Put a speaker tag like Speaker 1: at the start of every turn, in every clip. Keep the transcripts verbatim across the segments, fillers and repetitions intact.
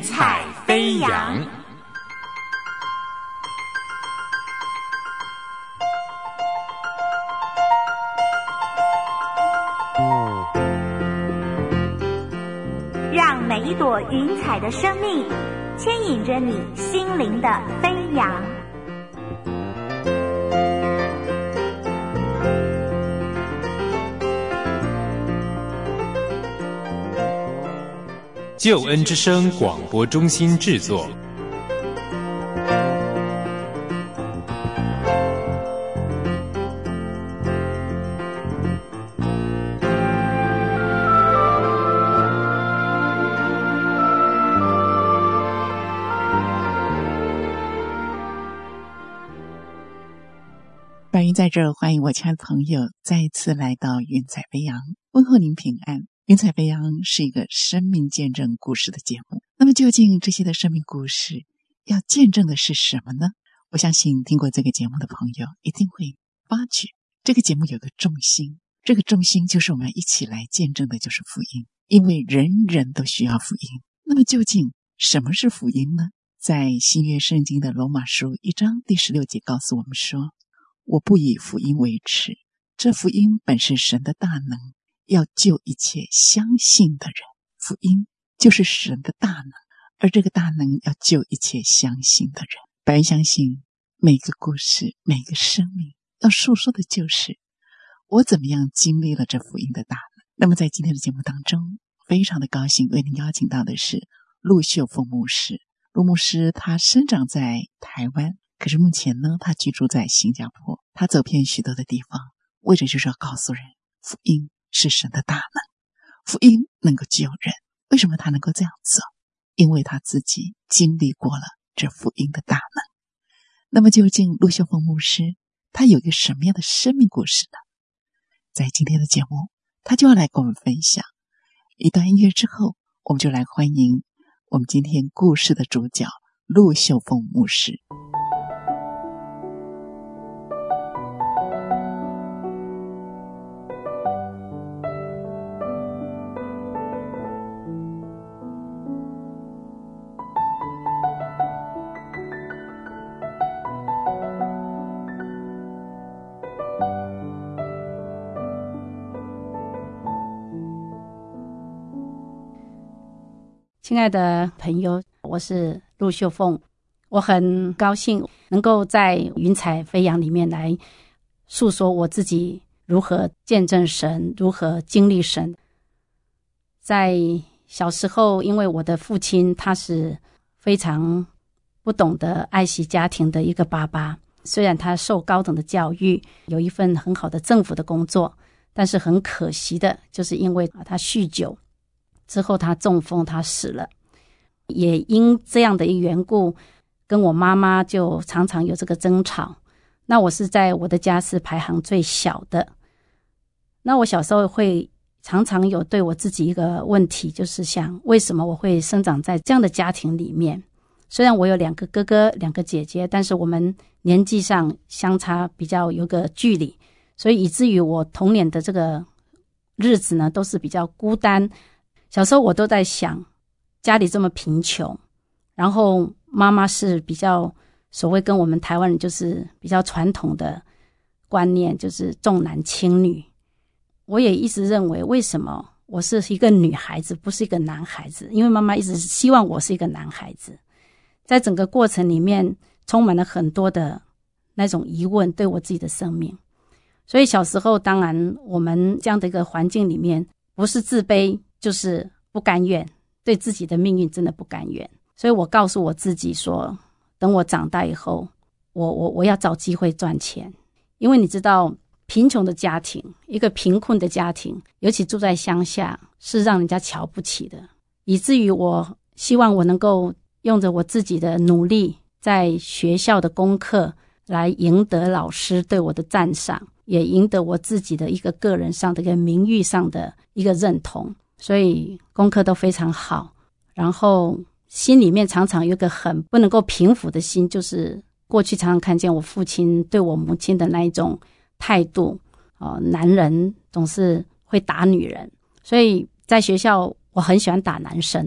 Speaker 1: 彩飞扬。
Speaker 2: 让每一朵云彩的生命牵引着你心灵的飞扬。
Speaker 1: 救恩之声广播中心制作。
Speaker 3: 白云在这儿，欢迎我亲爱的朋友再一次来到云彩飞扬，问候您平安。云彩飞扬是一个生命见证故事的节目，那么究竟这些的生命故事要见证的是什么呢？我相信听过这个节目的朋友一定会发觉这个节目有个重心，这个重心就是我们一起来见证的就是福音，因为人人都需要福音。那么究竟什么是福音呢？在新约圣经的罗马书一章第十六节告诉我们说，我不以福音为耻，这福音本是神的大能，要救一切相信的人。福音就是神的大能，而这个大能要救一切相信的人。白人相信每个故事，每个生命要诉说的就是我怎么样经历了这福音的大能。那么在今天的节目当中，非常的高兴为您邀请到的是陆秀凤牧师。陆牧师他生长在台湾，可是目前呢，他居住在新加坡。他走遍许多的地方，为的就是要告诉人，福音是神的大能，福音能够救人。为什么他能够这样做？因为他自己经历过了这福音的大能。那么究竟陆秀凤牧师他有一个什么样的生命故事呢？在今天的节目，他就要来跟我们分享。一段音乐之后，我们就来欢迎我们今天故事的主角陆秀凤牧师。
Speaker 4: 亲爱的朋友，我是陆秀凤，我很高兴能够在云彩飞扬里面来诉说我自己如何见证神，如何经历神。在小时候，因为我的父亲他是非常不懂得爱惜家庭的一个爸爸，虽然他受高等的教育，有一份很好的政府的工作，但是很可惜的就是因为他酗酒之后他中风，他死了。也因这样的一个缘故，跟我妈妈就常常有这个争吵。那我是在我的家是排行最小的，那我小时候会常常有对我自己一个问题，就是想为什么我会生长在这样的家庭里面。虽然我有两个哥哥两个姐姐，但是我们年纪上相差比较有个距离，所以以至于我童年的这个日子呢都是比较孤单。小时候我都在想，家里这么贫穷，然后妈妈是比较所谓跟我们台湾人就是比较传统的观念，就是重男轻女。我也一直认为，为什么我是一个女孩子不是一个男孩子？因为妈妈一直希望我是一个男孩子。在整个过程里面充满了很多的那种疑问，对我自己的生命。所以小时候当然我们这样的一个环境里面，不是自卑就是不甘愿，对自己的命运真的不甘愿。所以我告诉我自己说，等我长大以后，我我我要找机会赚钱。因为你知道，贫穷的家庭，一个贫困的家庭，尤其住在乡下，是让人家瞧不起的。以至于我希望我能够用着我自己的努力，在学校的功课来赢得老师对我的赞赏，也赢得我自己的一个个人上的一个名誉上的一个认同。所以功课都非常好，然后心里面常常有一个很不能够平复的心，就是过去常常看见我父亲对我母亲的那一种态度，呃，男人总是会打女人，所以在学校我很喜欢打男生的，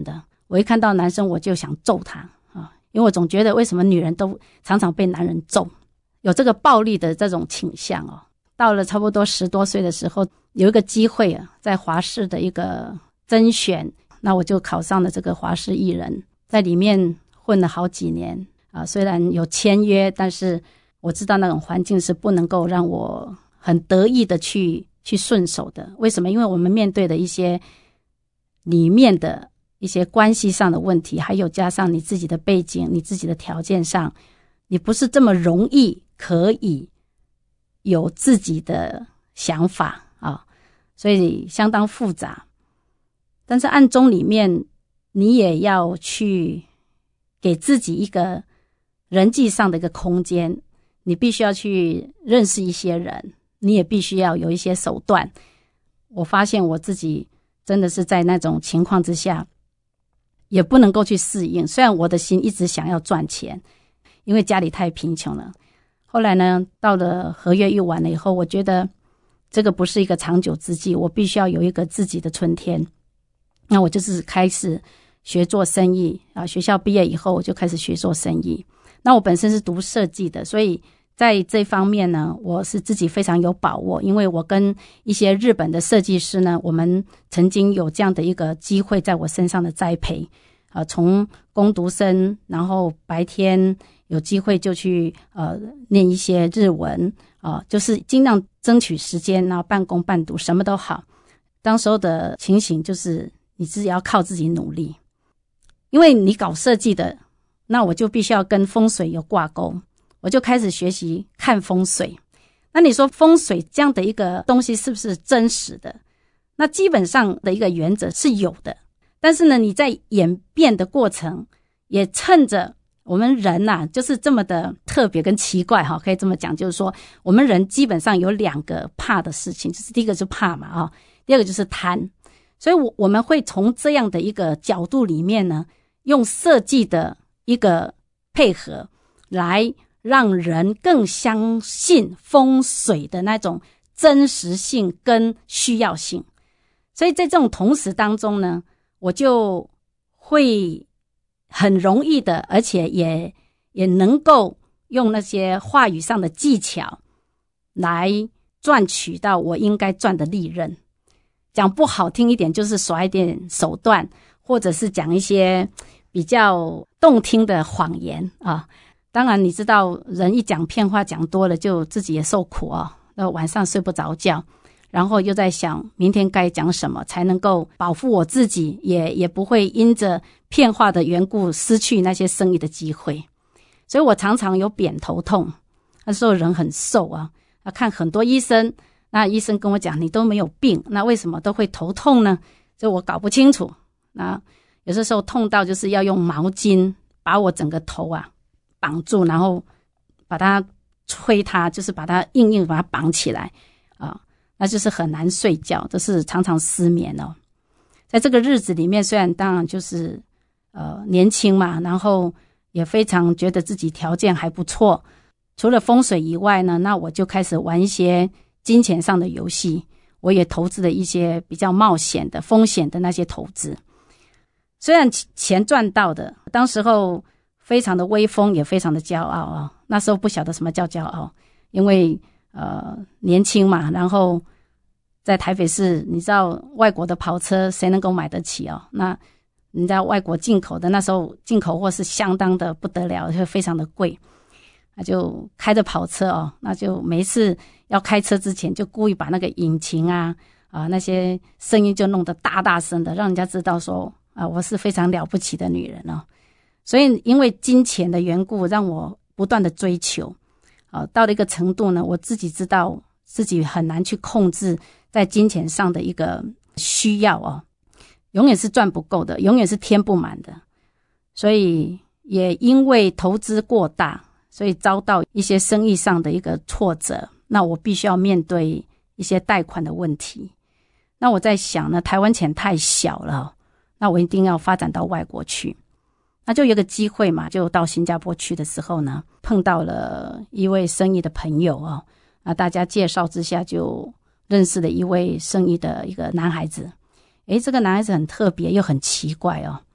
Speaker 4: 我一看到男生我就想揍他啊，因为我总觉得为什么女人都常常被男人揍，有这个暴力的这种倾向哦。到了差不多十多岁的时候，有一个机会啊，在华视的一个甄选，那我就考上了这个华视艺人，在里面混了好几年啊。虽然有签约，但是我知道那种环境是不能够让我很得意的去去顺手的。为什么？因为我们面对的一些里面的一些关系上的问题，还有加上你自己的背景，你自己的条件上，你不是这么容易可以有自己的想法啊，所以相当复杂。但是暗中里面你也要去给自己一个人际上的一个空间，你必须要去认识一些人，你也必须要有一些手段。我发现我自己真的是在那种情况之下也不能够去适应，虽然我的心一直想要赚钱，因为家里太贫穷了。后来呢，到了合约一完了以后，我觉得这个不是一个长久之计，我必须要有一个自己的春天。那我就是开始学做生意啊，学校毕业以后我就开始学做生意。那我本身是读设计的，所以在这方面呢，我是自己非常有把握，因为我跟一些日本的设计师呢，我们曾经有这样的一个机会在我身上的栽培啊，从工读生，然后白天有机会就去呃念一些日文啊，就是尽量争取时间，然后半工半读，什么都好。当时候的情形就是你自己要靠自己努力，因为你搞设计的，那我就必须要跟风水有挂钩，我就开始学习看风水。那你说风水这样的一个东西是不是真实的？那基本上的一个原则是有的，但是呢，你在演变的过程，也趁着我们人啊，就是这么的特别跟奇怪哈，可以这么讲，就是说我们人基本上有两个怕的事情，就是第一个就是怕嘛啊，第二个就是贪。所以我我们会从这样的一个角度里面呢，用设计的一个配合来让人更相信风水的那种真实性跟需要性。所以在这种同时当中呢，我就会很容易的，而且也也能够用那些话语上的技巧来赚取到我应该赚的利润。讲不好听一点，就是耍一点手段，或者是讲一些比较动听的谎言啊。当然你知道人一讲骗话讲多了，就自己也受苦哦，那晚上睡不着觉，然后又在想明天该讲什么才能够保护我自己，也也不会因着骗话的缘故失去那些生意的机会。所以我常常有扁头痛，那时候人很瘦啊，看很多医生，那医生跟我讲你都没有病，那为什么都会头痛呢？就我搞不清楚。那有的时候痛到就是要用毛巾把我整个头啊绑住，然后把它吹它，就是把它硬硬把它绑起来啊，那就是很难睡觉，就是常常失眠哦。在这个日子里面，虽然当然就是呃年轻嘛，然后也非常觉得自己条件还不错，除了风水以外呢，那我就开始玩一些金钱上的游戏，我也投资了一些比较冒险的风险的那些投资。虽然钱赚到的，当时候非常的威风，也非常的骄傲啊。那时候不晓得什么叫骄傲，因为呃年轻嘛，然后在台北市，你知道外国的跑车谁能够买得起哦？那你知道外国进口的，那时候进口货是相当的不得了，就非常的贵。那就开着跑车哦，那就每一次要开车之前就故意把那个引擎啊啊那些声音就弄得大大声的，让人家知道说啊我是非常了不起的女人哦。所以因为金钱的缘故，让我不断的追求啊，到了一个程度呢，我自己知道自己很难去控制在金钱上的一个需要哦，永远是赚不够的，永远是填不满的。所以也因为投资过大，所以遭到一些生意上的一个挫折，那我必须要面对一些贷款的问题。那我在想呢，台湾钱太小了，那我一定要发展到外国去。那就有个机会嘛，就到新加坡去的时候呢，碰到了一位生意的朋友哦，那大家介绍之下就认识了一位生意的一个男孩子。诶，这个男孩子很特别又很奇怪哦，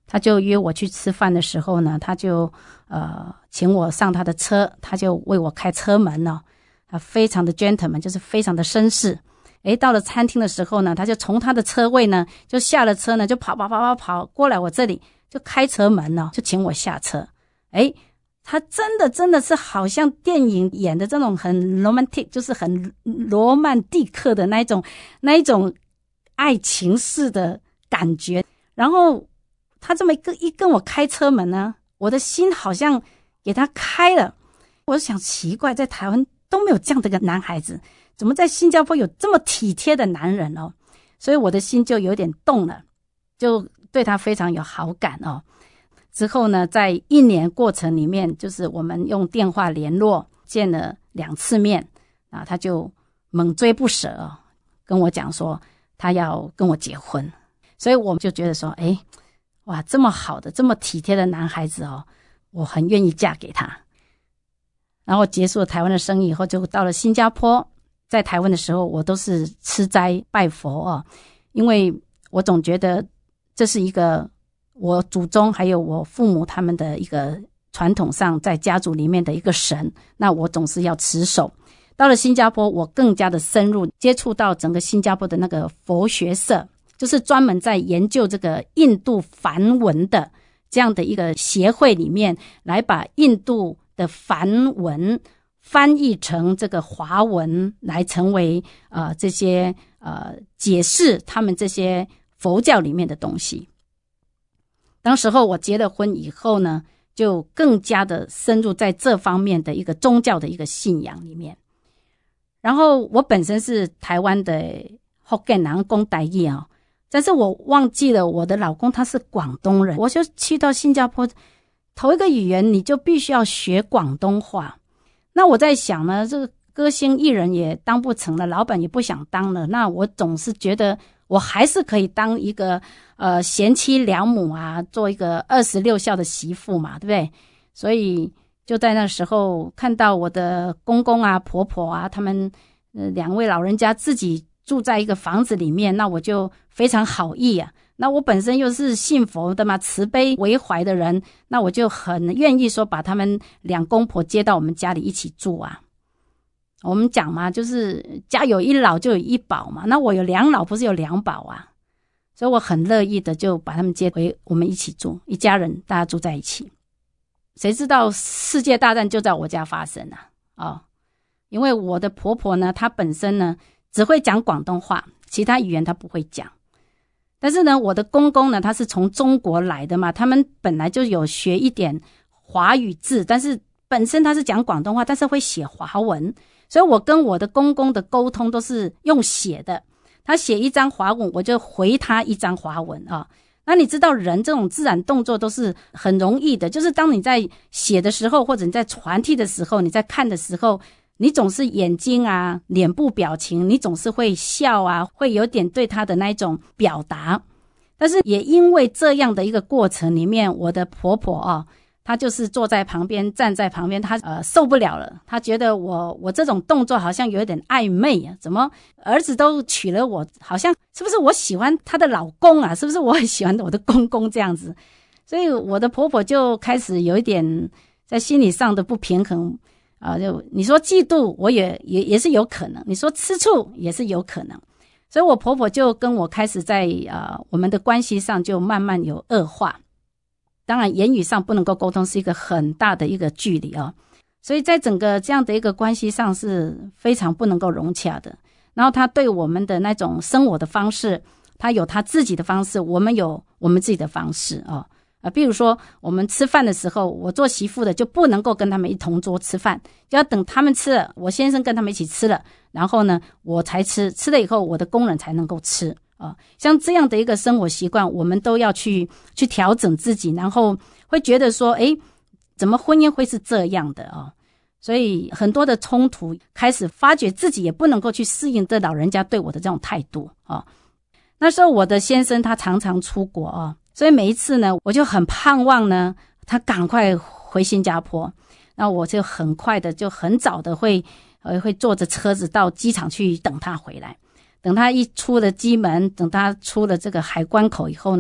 Speaker 4: 他就约我去吃饭的时候呢，他就呃请我上他的车，他就为我开车门哦，他非常的 gentleman， 就是非常的绅士。诶，到了餐厅的时候呢，他就从他的车位呢就下了车呢，就跑跑跑跑跑过来我这里，就开车门呢，就请我下车。诶，他真的真的是好像电影演的这种很 romantic， 就是很罗曼蒂克的那一种那一种爱情式的感觉。然后他这么一跟一跟我开车门呢，我的心好像给他开了。我想奇怪，在台湾都没有这样的一个男孩子，怎么在新加坡有这么体贴的男人哦？所以我的心就有点动了，就对他非常有好感哦。之后呢，在一年过程里面，就是我们用电话联络，见了两次面啊，他就猛追不舍哦，跟我讲说他要跟我结婚。所以我们就觉得说，诶，哇，这么好的这么体贴的男孩子哦，我很愿意嫁给他。然后结束了台湾的生意以后，就到了新加坡。在台湾的时候，我都是吃斋拜佛哦，因为我总觉得这是一个我祖宗还有我父母他们的一个传统上在家族里面的一个神，那我总是要持守。到了新加坡，我更加的深入接触到整个新加坡的那个佛学社，就是专门在研究这个印度梵文的这样的一个协会里面，来把印度的梵文翻译成这个华文，来成为呃这些呃解释他们这些佛教里面的东西。当时候我结了婚以后呢，就更加的深入在这方面的一个宗教的一个信仰里面。然后我本身是台湾的福建人，讲台语啊，但是我忘记了我的老公他是广东人，我就去到新加坡，头一个语言你就必须要学广东话。那我在想呢，这个歌星艺人也当不成了，老板也不想当了，那我总是觉得我还是可以当一个呃贤妻良母啊，做一个二十六孝的媳妇嘛，对不对？所以就在那时候看到我的公公啊婆婆啊，他们呃两位老人家自己住在一个房子里面，那我就非常好意啊。那我本身又是信佛的嘛，慈悲为怀的人，那我就很愿意说把他们两公婆接到我们家里一起住啊。我们讲嘛，就是家有一老就有一宝嘛，那我有两老不是有两宝啊，所以我很乐意的就把他们接回我们一起住，一家人大家住在一起。谁知道世界大战就在我家发生啊！哦，因为我的婆婆呢，她本身呢只会讲广东话，其他语言她不会讲。但是呢，我的公公呢，他是从中国来的嘛，他们本来就有学一点华语字，但是本身他是讲广东话，但是会写华文，所以我跟我的公公的沟通都是用写的，他写一张华文，我就回他一张华文啊。那你知道人这种自然动作都是很容易的，就是当你在写的时候，或者你在传递的时候，你在看的时候，你总是眼睛啊脸部表情，你总是会笑啊，会有点对他的那一种表达。但是也因为这样的一个过程里面，我的婆婆啊，她就是坐在旁边站在旁边，她呃受不了了，她觉得我我这种动作好像有点暧昧啊，怎么儿子都娶了我，好像是不是我喜欢她的老公啊，是不是我很喜欢我的公公这样子。所以我的婆婆就开始有一点在心理上的不平衡啊，就你说嫉妒我也也也是有可能，你说吃醋也是有可能。所以我婆婆就跟我开始在呃我们的关系上就慢慢有恶化。当然言语上不能够沟通是一个很大的一个距离哦，所以在整个这样的一个关系上是非常不能够融洽的。然后他对我们的那种生活的方式，他有他自己的方式，我们有我们自己的方式哦。啊，比如说我们吃饭的时候，我做媳妇的就不能够跟他们一同桌吃饭，就要等他们吃了，我先生跟他们一起吃了，然后呢我才吃，吃了以后我的工人才能够吃啊。像这样的一个生活习惯，我们都要去去调整自己，然后会觉得说，诶，怎么婚姻会是这样的啊？所以很多的冲突，开始发觉自己也不能够去适应这老人家对我的这种态度啊。那时候我的先生他常常出国啊，所以每一次呢，我就很盼望呢，他赶快回新加坡。那我就很快的，就很早的会呃会坐着车子到机场去等他回来。等他一出了机门，等他出了这个海关口以后呢，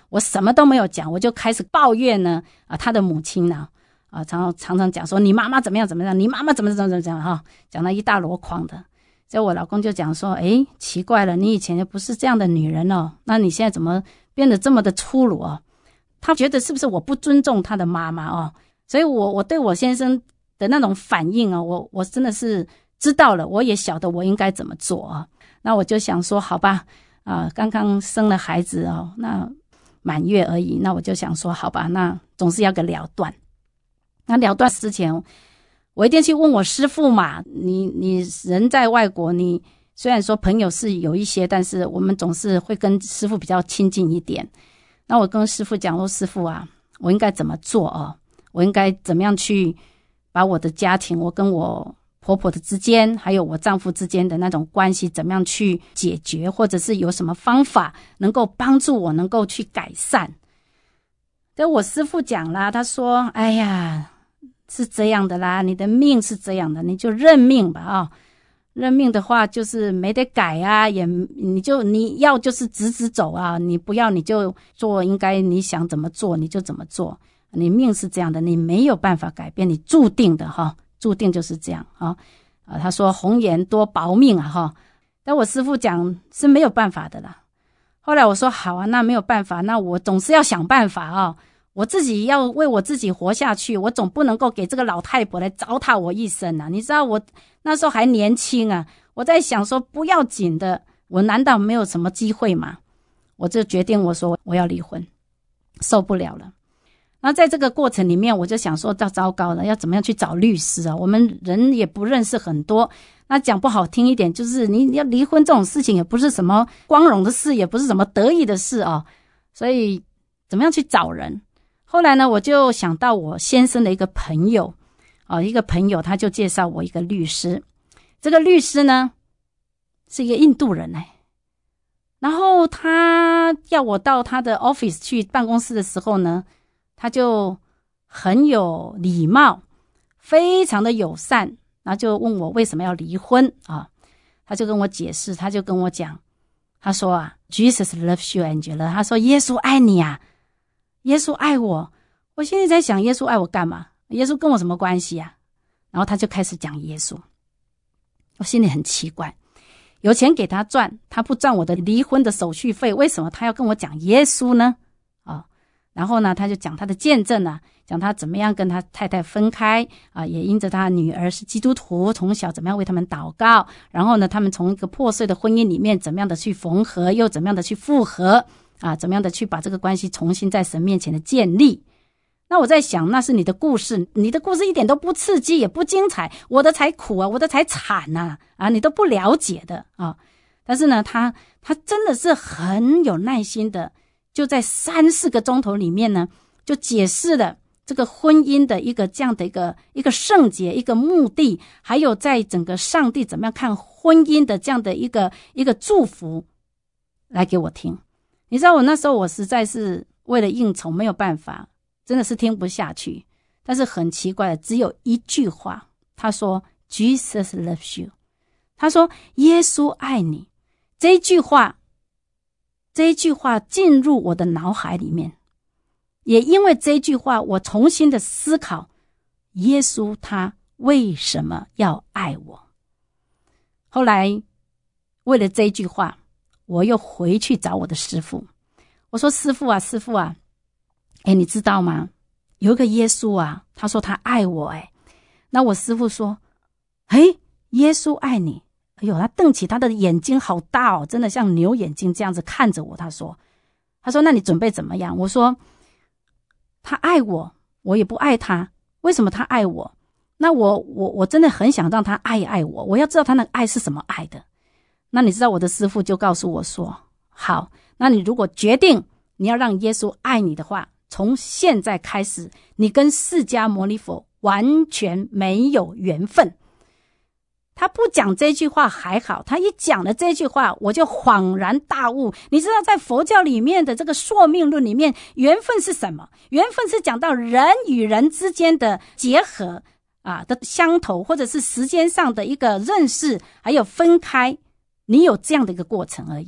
Speaker 4: 我什么都没有讲，我就开始抱怨呢啊，他的母亲呢啊，常常常常讲说你妈妈怎么样怎么样，你妈妈怎么怎么怎么怎么哈，讲了一大箩筐的。所以我老公就讲说，诶，奇怪了，你以前就不是这样的女人哦，那你现在怎么变得这么的粗鲁哦？他觉得是不是我不尊重他的妈妈哦？所以我我对我先生的那种反应哦，我我真的是知道了，我也晓得我应该怎么做啊。那我就想说，好吧，啊、呃，刚刚生了孩子哦，那满月而已，那我就想说，好吧，那总是要个了断。那了断之前，我一定去问我师父嘛。你你人在外国，你虽然说朋友是有一些，但是我们总是会跟师父比较亲近一点。那我跟师父讲说，师父啊，我应该怎么做哦？我应该怎么样去把我的家庭，我跟我婆婆的之间，还有我丈夫之间的那种关系，怎么样去解决，或者是有什么方法能够帮助我能够去改善。对我师父讲啦，他说，哎呀，是这样的啦，你的命是这样的，你就认命吧啊、哦！认命的话就是没得改啊，也你就你要就是直直走啊，你不要你就做应该你想怎么做你就怎么做，你命是这样的，你没有办法改变，你注定的哈、哦，注定就是这样啊啊！他说红颜多薄命啊哈，但我师父讲是没有办法的啦。后来我说好啊，那没有办法，那我总是要想办法啊、哦。我自己要为我自己活下去，我总不能够给这个老太婆来糟蹋我一生啊！你知道我那时候还年轻啊，我在想说不要紧的，我难道没有什么机会吗？我就决定我说我要离婚，受不了了。那在这个过程里面，我就想说到糟糕了，要怎么样去找律师啊？我们人也不认识很多，那讲不好听一点，就是你要离婚这种事情也不是什么光荣的事，也不是什么得意的事啊，所以怎么样去找人？后来呢，我就想到我先生的一个朋友，哦，一个朋友他就介绍我一个律师，这个律师呢是一个印度人哎，然后他要我到他的 office 去办公室的时候呢，他就很有礼貌，非常的友善，然后就问我为什么要离婚啊？他就跟我解释，他就跟我讲，他说啊 ，Jesus loves you, Angela， 他说耶稣爱你啊。耶稣爱我，我心里在想耶稣爱我干嘛？耶稣跟我什么关系啊？然后他就开始讲耶稣，我心里很奇怪，有钱给他赚，他不赚我的离婚的手续费，为什么他要跟我讲耶稣呢？啊，然后呢，他就讲他的见证啊，讲他怎么样跟他太太分开啊，也因着他女儿是基督徒，从小怎么样为他们祷告，然后呢，他们从一个破碎的婚姻里面怎么样的去缝合，又怎么样的去复合。啊，怎么样的去把这个关系重新在神面前的建立？那我在想，那是你的故事，你的故事一点都不刺激，也不精彩，我的才苦啊，我的才惨呐、啊！啊，你都不了解的啊。但是呢，他他真的是很有耐心的，就在三四个钟头里面呢，就解释了这个婚姻的一个这样的一个一个圣洁、一个目的，还有在整个上帝怎么样看婚姻的这样的一个一个祝福，来给我听。你知道我那时候我实在是为了应酬没有办法，真的是听不下去。但是很奇怪的，只有一句话，他说 Jesus loves you， 他说耶稣爱你。这一句话，这一句话进入我的脑海里面，也因为这一句话，我重新的思考耶稣他为什么要爱我。后来为了这一句话，我又回去找我的师父，我说师父啊师父啊，诶你知道吗？有一个耶稣啊，他说他爱我诶。那我师父说，诶耶稣爱你？哎呦，他瞪起他的眼睛好大哦，真的像牛眼睛这样子看着我。他说他说那你准备怎么样？我说他爱我，我也不爱他，为什么他爱我？那我我我真的很想让他爱一爱我，我要知道他那个爱是什么爱的。那你知道我的师父就告诉我说，好，那你如果决定你要让耶稣爱你的话，从现在开始你跟释迦牟尼佛完全没有缘分。他不讲这句话还好，他一讲了这句话，我就恍然大悟。你知道在佛教里面的这个宿命论里面，缘分是什么？缘分是讲到人与人之间的结合啊的相投，或者是时间上的一个认识，还有分开，你有这样的一个过程而已。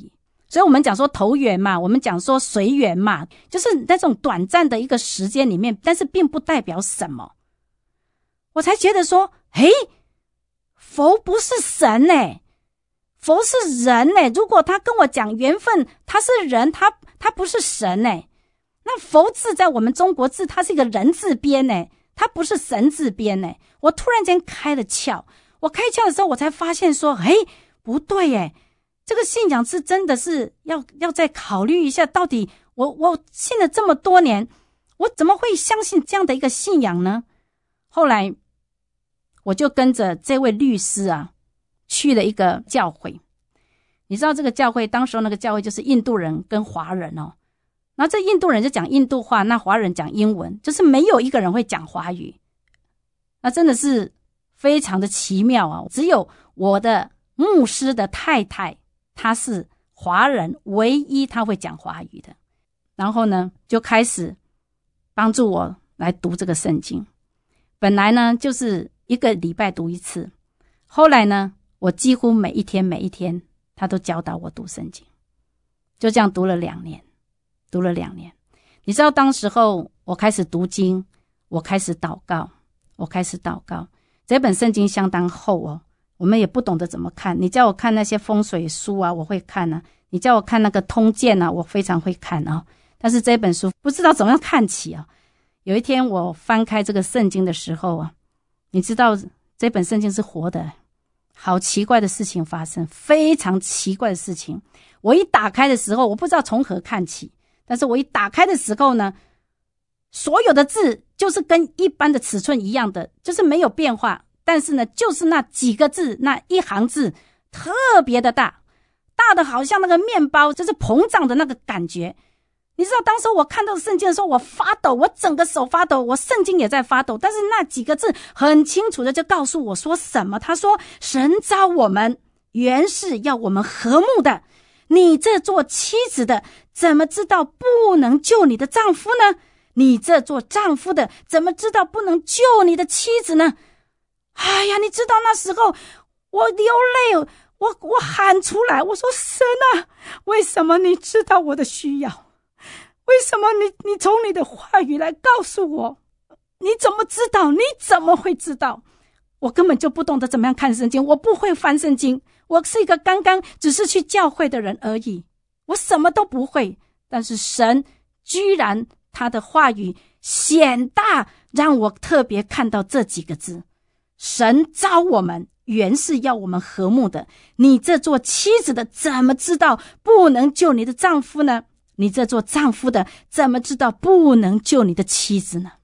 Speaker 4: 所以我们讲说投缘嘛，我们讲说随缘嘛，就是那种短暂的一个时间里面，但是并不代表什么。我才觉得说，诶，佛不是神欸，佛是人欸，如果他跟我讲缘分，他是人，他他不是神欸，那佛字在我们中国字，它是一个人字边欸，它不是神字边欸。我突然间开了窍，我开窍的时候，我才发现说，诶，不对欸，这个信仰是真的是要要再考虑一下，到底我我信了这么多年，我怎么会相信这样的一个信仰呢？后来我就跟着这位律师啊去了一个教会。你知道这个教会，当时那个教会就是印度人跟华人哦，然后这印度人就讲印度话，那华人讲英文，就是没有一个人会讲华语。那真的是非常的奇妙啊！只有我的牧师的太太，她是华人，唯一她会讲华语的。然后呢，就开始帮助我来读这个圣经。本来呢，就是一个礼拜读一次，后来呢，我几乎每一天每一天，他都教导我读圣经，就这样读了两年，读了两年。你知道，当时候我开始读经，我开始祷告，我开始祷告。这本圣经相当厚哦，我们也不懂得怎么看。你叫我看那些风水书啊，我会看啊；你叫我看那个通鉴啊，我非常会看啊。但是这本书不知道怎么样看起啊。有一天我翻开这个圣经的时候啊，你知道这本圣经是活的，好奇怪的事情发生，非常奇怪的事情。我一打开的时候，我不知道从何看起，但是我一打开的时候呢，所有的字就是跟一般的尺寸一样的，就是没有变化，但是呢，就是那几个字，那一行字特别的大，大的好像那个面包，就是膨胀的那个感觉。你知道当时我看到圣经的时候，我发抖，我整个手发抖，我圣经也在发抖，但是那几个字很清楚的就告诉我说什么。他说，神召我们原是要我们和睦的，你这做妻子的怎么知道不能救你的丈夫呢？你这做丈夫的怎么知道不能救你的妻子呢？哎呀，你知道那时候我流泪，我我喊出来，我说，神啊，为什么你知道我的需要？为什么你你从你的话语来告诉我？你怎么知道？你怎么会知道？我根本就不懂得怎么样看圣经，我不会翻圣经，我是一个刚刚只是去教会的人而已，我什么都不会。但是神居然他的话语显大，让我特别看到这几个字：神召我们原是要我们和睦的，你这做妻子的怎么知道不能救你的丈夫呢？你这做丈夫的怎么知道不能救你的妻子呢？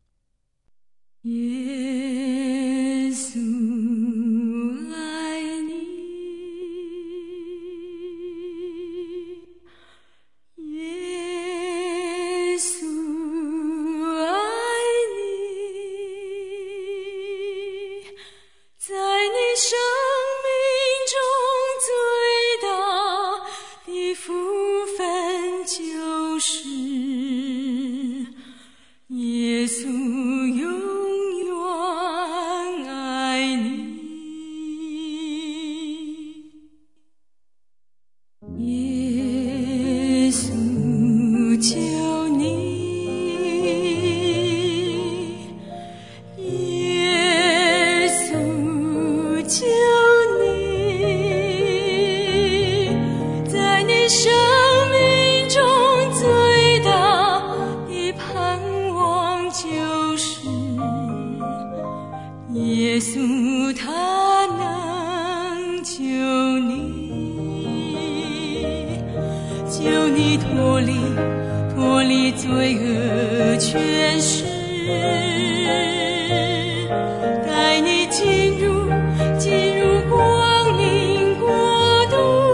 Speaker 5: 耶稣爱你，耶稣爱你，在你生命中最大的福分就是耶稣永远爱你，耶稣救你，耶稣救你，在你生命中最大的盼望就是耶稣他能救你，救你脱离脱离罪恶权势，带你进入进入光明国度。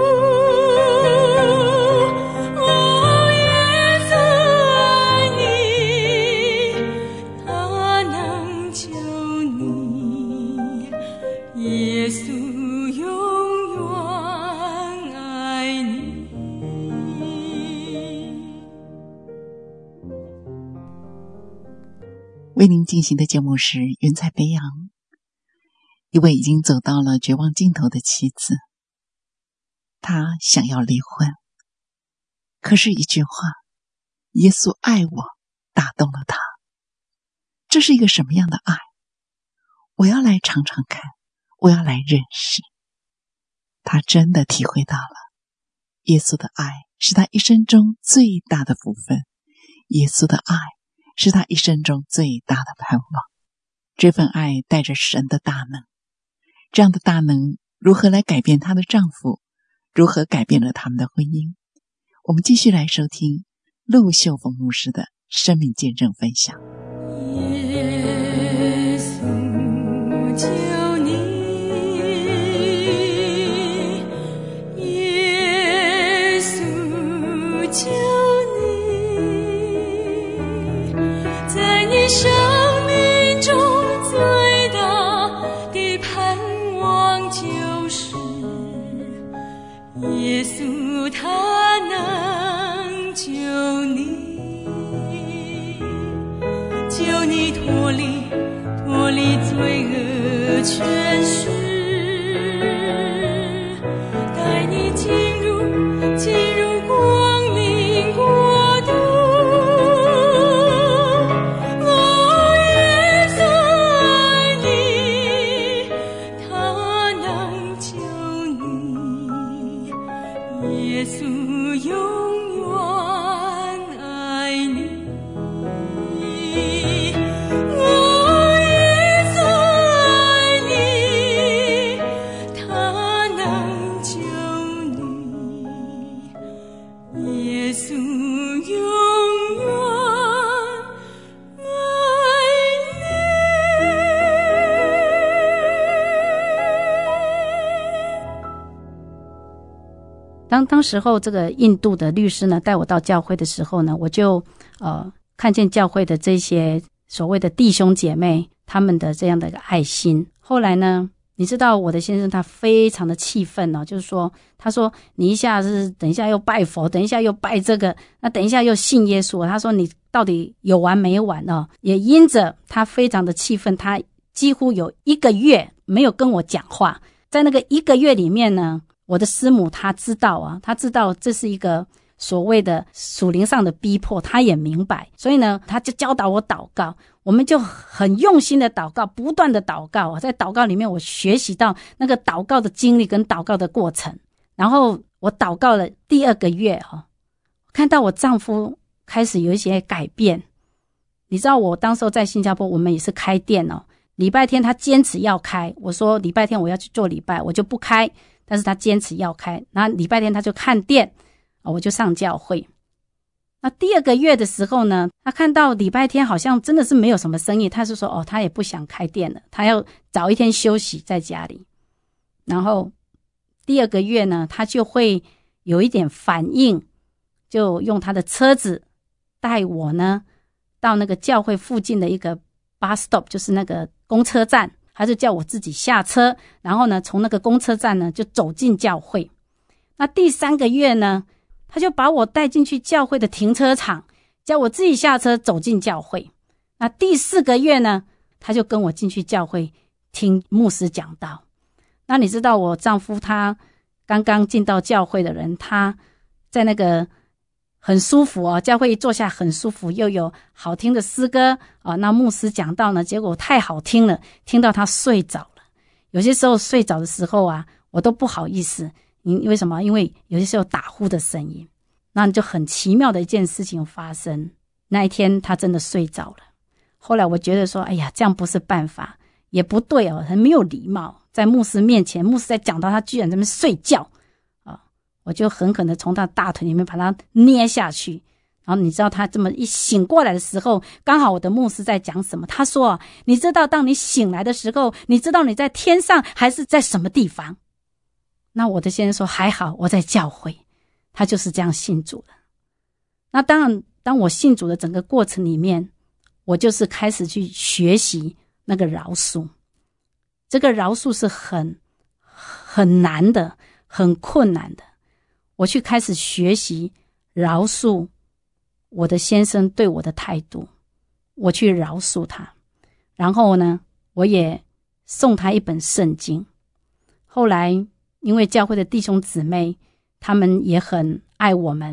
Speaker 5: 哦，耶稣爱你，他能救你，耶稣永远爱你。
Speaker 3: 为您进行的节目是《云彩飞扬》。一位已经走到了绝望尽头的妻子，她想要离婚， 可是一句话，耶稣爱我，打动了他。这是一个什么样的爱？我要来尝尝看，我要来认识。他真的体会到了耶稣的爱是他一生中最大的福分，耶稣的爱是他一生中最大的盼望。这份爱带着神的大能，这样的大能如何来改变她的丈夫，如何改变了他们的婚姻？我们继续来收听陆秀凤牧师的生命见证分享。
Speaker 5: 耶稣救你，耶稣救你，在你生命中最大的盼望就是耶稣他能救你，救你脱离脱离罪恶权势，带你进入进入光明国度。哦，耶稣爱你，他能救你，耶稣永远爱你。
Speaker 4: 当当时候这个印度的律师呢带我到教会的时候呢，我就呃看见教会的这些所谓的弟兄姐妹他们的这样的一个爱心。后来呢，你知道我的先生他非常的气愤哦，就是说他说你一下是等一下又拜佛，等一下又拜这个，那等一下又信耶稣，他说你到底有完没完哦？也因着他非常的气愤，他几乎有一个月没有跟我讲话。在那个一个月里面呢，我的师母她知道啊，她知道这是一个所谓的属灵上的逼迫，她也明白，所以呢她就教导我祷告。我们就很用心的祷告，不断的祷告啊，在祷告里面我学习到那个祷告的经历跟祷告的过程。然后我祷告了第二个月哈，看到我丈夫开始有一些改变。你知道我当时候在新加坡，我们也是开店哦，礼拜天他坚持要开，我说礼拜天我要去做礼拜，我就不开，但是他坚持要开，然后礼拜天他就看店，我就上教会。那第二个月的时候呢，他看到礼拜天好像真的是没有什么生意，他是说哦，他也不想开店了，他要找一天休息在家里。然后第二个月呢，他就会有一点反应，就用他的车子带我呢到那个教会附近的一个 bus stop， 就是那个公车站，他就叫我自己下车，然后呢从那个公车站呢就走进教会。那第三个月呢，他就把我带进去教会的停车场，叫我自己下车走进教会。那第四个月呢，他就跟我进去教会听牧师讲道。那你知道我丈夫他刚刚进到教会的人，他在那个很舒服哦，教会一坐下很舒服，又有好听的诗歌啊。那牧师讲道呢，结果太好听了，听到他睡着了。有些时候睡着的时候啊，我都不好意思。因为什么？因为有些时候打呼的声音。那就很奇妙的一件事情发生。那一天他真的睡着了。后来我觉得说，哎呀，这样不是办法，也不对哦，很没有礼貌。在牧师面前，牧师在讲到他居然在那边睡觉啊，我就狠狠的从他大腿里面把他捏下去。然后你知道他这么一醒过来的时候，刚好我的牧师在讲什么？他说啊，你知道当你醒来的时候，你知道你在天上还是在什么地方？那我的先生说还好我在教会，他就是这样信主的。那当然当我信主的整个过程里面，我就是开始去学习那个饶恕。这个饶恕是很很难的，很困难的。我去开始学习饶恕我的先生对我的态度，我去饶恕他。然后呢，我也送他一本圣经。后来因为教会的弟兄姊妹他们也很爱我们，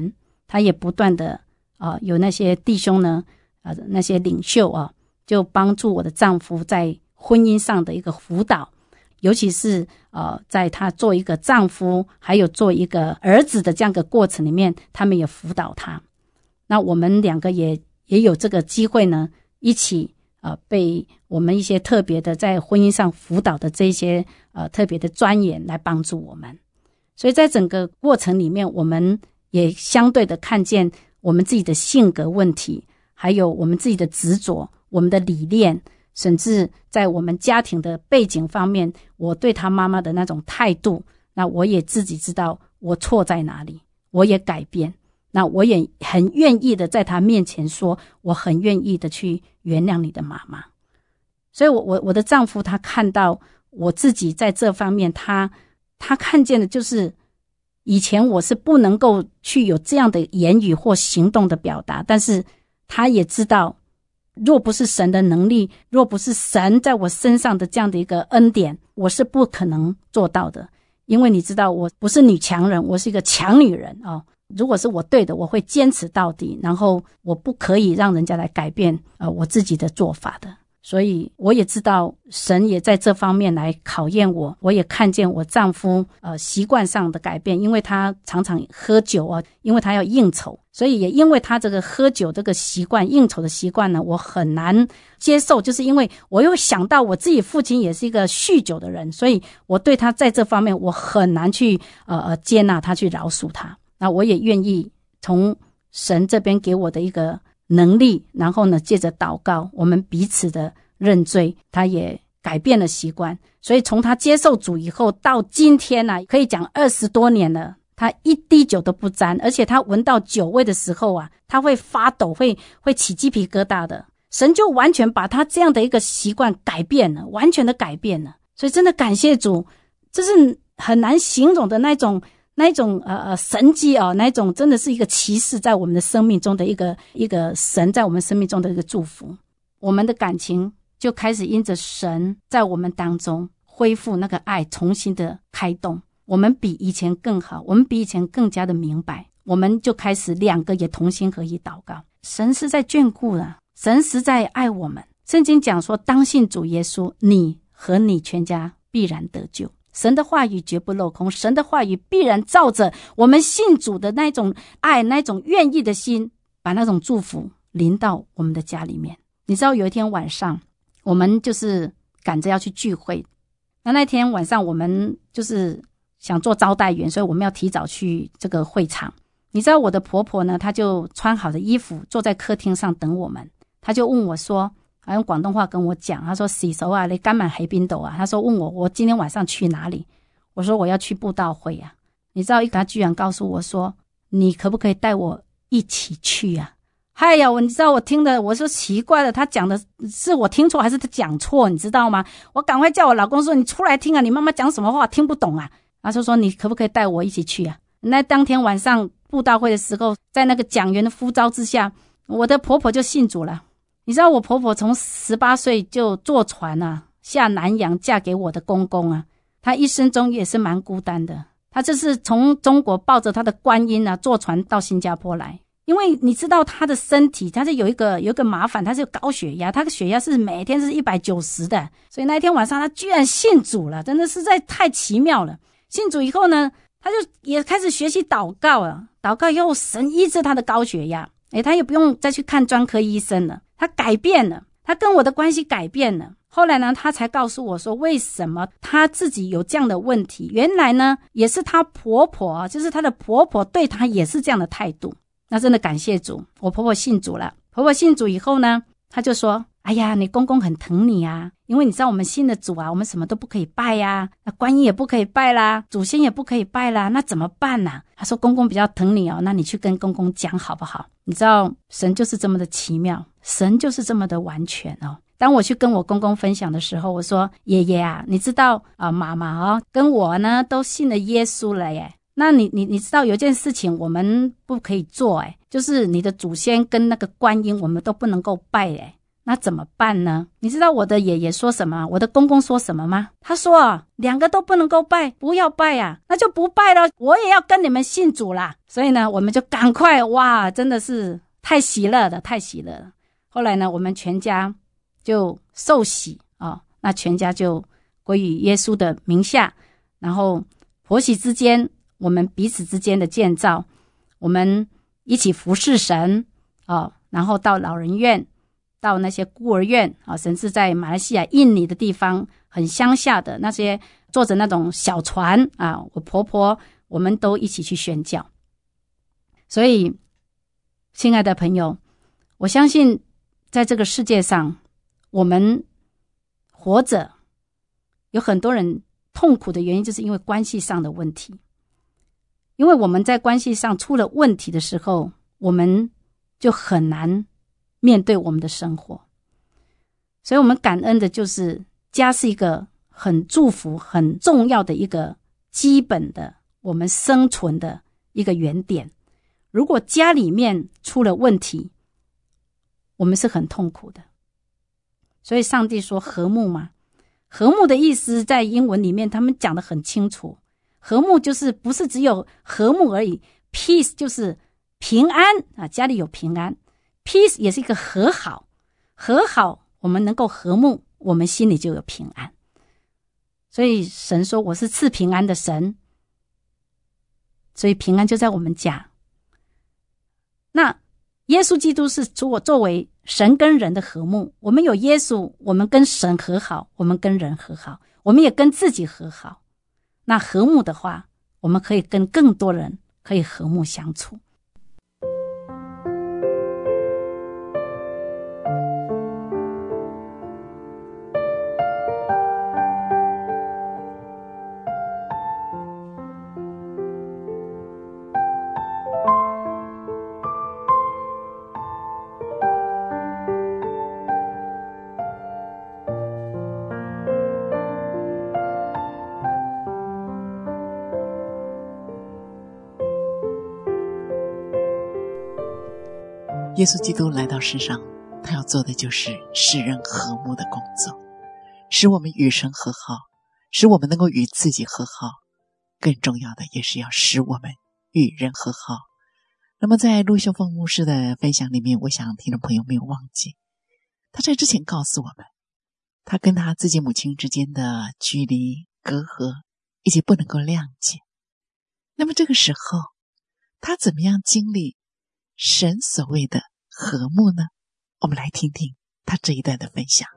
Speaker 4: 他也不断的啊、呃，有那些弟兄呢，呃，那些领袖啊，就帮助我的丈夫在婚姻上的一个辅导，尤其是呃，在他做一个丈夫，还有做一个儿子的这样一个过程里面，他们也辅导他。那我们两个也也有这个机会呢，一起呃被我们一些特别的在婚姻上辅导的这些呃特别的专员来帮助我们。所以在整个过程里面，我们也相对的看见我们自己的性格问题，还有我们自己的执着，我们的理念，甚至在我们家庭的背景方面，我对他妈妈的那种态度，那我也自己知道我错在哪里，我也改变，那我也很愿意的在他面前说，我很愿意的去原谅你的妈妈。所以我我我的丈夫他看到我自己在这方面，他他看见的就是以前我是不能够去有这样的言语或行动的表达，但是他也知道若不是神的能力，若不是神在我身上的这样的一个恩典，我是不可能做到的。因为你知道我不是女强人，我是一个强女人哦。如果是我对的，我会坚持到底，然后我不可以让人家来改变呃我自己的做法的。所以我也知道神也在这方面来考验我，我也看见我丈夫呃习惯上的改变，因为他常常喝酒啊，因为他要应酬，所以也因为他这个喝酒这个习惯，应酬的习惯呢，我很难接受，就是因为我又想到我自己父亲也是一个酗酒的人，所以我对他在这方面我很难去呃呃接纳他，去饶恕他。那我也愿意从神这边给我的一个能力，然后呢借着祷告，我们彼此的认罪，他也改变了习惯。所以从他接受主以后到今天啊，可以讲二十多年了，他一滴酒都不沾，而且他闻到酒味的时候啊，他会发抖，会会起鸡皮疙瘩的。神就完全把他这样的一个习惯改变了，完全的改变了。所以真的感谢主，这是很难形容的那种那一种呃呃神迹哦，那一种真的是一个奇事，在我们的生命中的一个一个神在我们生命中的一个祝福。我们的感情就开始因着神在我们当中恢复那个爱，重新的开动。我们比以前更好，我们比以前更加的明白，我们就开始两个也同心合一祷告。神是在眷顾的，神实在爱我们。圣经讲说，当信主耶稣，你和你全家必然得救。神的话语绝不落空，神的话语必然照着我们信主的那种爱，那种愿意的心，把那种祝福临到我们的家里面。你知道有一天晚上，我们就是赶着要去聚会，那那天晚上我们就是想做招待员，所以我们要提早去这个会场。你知道我的婆婆呢，她就穿好的衣服坐在客厅上等我们，她就问我说，她用广东话跟我讲，她说洗手啊，你今晚喺邊度啊？她说问我我今天晚上去哪里？我说我要去布道会啊。你知道她居然告诉我说，你可不可以带我一起去啊？哎呀，我你知道我听的，我说奇怪了，他讲的是我听错还是他讲错，你知道吗？我赶快叫我老公说，你出来听啊，你妈妈讲什么话听不懂啊。他就说你可不可以带我一起去啊？那当天晚上布道会的时候，在那个讲员的呼召之下，我的婆婆就信主了。你知道我婆婆从十八岁就坐船啊下南洋嫁给我的公公啊，她一生中也是蛮孤单的。她这是从中国抱着她的观音啊坐船到新加坡来。因为你知道她的身体，她是有一个有一个麻烦，她是有高血压，她的血压是每天是一百九十的，所以那一天晚上她居然信主了，真的实在太奇妙了。信主以后呢，她就也开始学习祷告了，祷告以后神医治她的高血压，诶，她也不用再去看专科医生了，她改变了，她跟我的关系改变了。后来呢，她才告诉我说为什么她自己有这样的问题，原来呢也是她婆婆，就是她的婆婆对她也是这样的态度。那真的感谢主，我婆婆信主了。婆婆信主以后呢，她就说，哎呀，你公公很疼你啊，因为你知道我们信的主啊，我们什么都不可以拜啊，那观音也不可以拜啦，祖先也不可以拜啦，那怎么办啊？她说公公比较疼你哦，那你去跟公公讲好不好？你知道神就是这么的奇妙，神就是这么的完全哦。当我去跟我公公分享的时候，我说爷爷啊，你知道啊，妈妈哦跟我呢都信了耶稣了耶，那你你你知道有件事情我们不可以做诶，就是你的祖先跟那个观音我们都不能够拜诶。 那怎么办呢？你知道我的爷爷说什么？我的公公说什么吗？他说啊，两个都不能够拜，不要拜啊，那就不拜了，我也要跟你们信主啦。所以呢，我们就赶快，哇，真的是太喜乐了，太喜乐了。后来呢，我们全家就受洗啊、哦，那全家就归于耶稣的名下，然后婆媳之间，我们彼此之间的建造，我们一起服侍神哦，然后到老人院，到那些孤儿院啊，甚至在马来西亚、印尼的地方，很乡下的那些坐着那种小船啊，我婆婆我们都一起去宣教。所以，亲爱的朋友，我相信在这个世界上，我们活着有很多人痛苦的原因，就是因为关系上的问题。因为我们在关系上出了问题的时候，我们就很难面对我们的生活。所以我们感恩的就是家是一个很祝福很重要的一个基本的我们生存的一个原点。如果家里面出了问题，我们是很痛苦的。所以上帝说和睦嘛，和睦的意思在英文里面他们讲得很清楚，和睦就是不是只有和睦而已， peace 就是平安啊，家里有平安， peace 也是一个和好，和好我们能够和睦，我们心里就有平安。所以神说我是赐平安的神，所以平安就在我们家。那耶稣基督是作作为神跟人的和睦，我们有耶稣，我们跟神和好，我们跟人和好，我们也跟自己和好。那和睦的话，我们可以跟更多人可以和睦相处。
Speaker 3: 耶稣基督来到世上，他要做的就是使人和睦的工作，使我们与神和好，使我们能够与自己和好，更重要的也是要使我们与人和好。那么在陆秀凤牧师的分享里面，我想听众朋友没有忘记，他在之前告诉我们，他跟他自己母亲之间的距离隔阂以及不能够谅解。那么这个时候他怎么样经历神所谓的和睦呢？我们来听听他这一段的分享。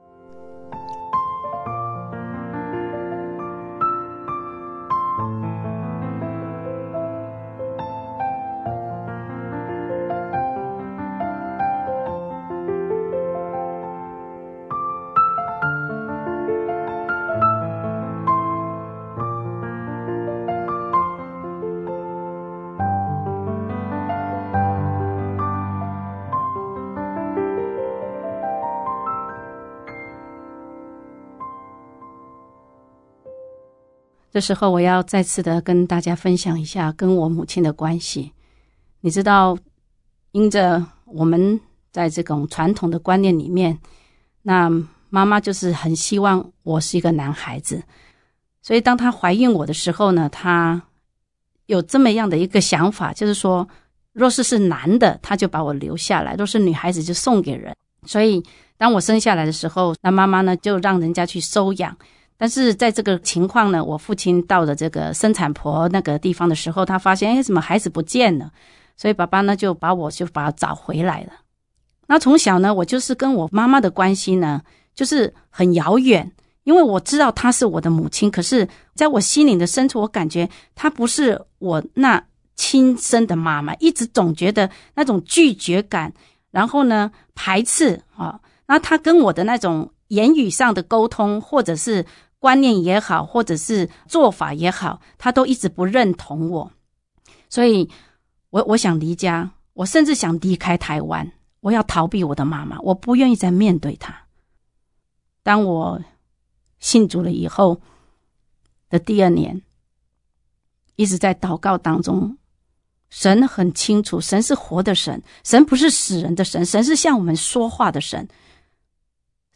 Speaker 4: 这时候我要再次的跟大家分享一下跟我母亲的关系。你知道，因着我们在这种传统的观念里面，那妈妈就是很希望我是一个男孩子，所以当她怀孕我的时候呢，她有这么样的一个想法，就是说若是是男的她就把我留下来，若是女孩子就送给人。所以当我生下来的时候，那妈妈呢就让人家去收养。但是在这个情况呢，我父亲到了这个生产婆那个地方的时候，他发现哎，怎么孩子不见了？所以爸爸呢就把我就把他找回来了。那从小呢，我就是跟我妈妈的关系呢就是很遥远，因为我知道她是我的母亲，可是在我心灵的深处，我感觉她不是我那亲生的妈妈，一直总觉得那种拒绝感，然后呢排斥啊。那她跟我的那种言语上的沟通，或者是观念也好，或者是做法也好，他都一直不认同我。所以我我想离家，我甚至想离开台湾，我要逃避我的妈妈，我不愿意再面对她。当我信主了以后的第二年，一直在祷告当中，神很清楚，神是活的神，神不是死人的神，神是向我们说话的神。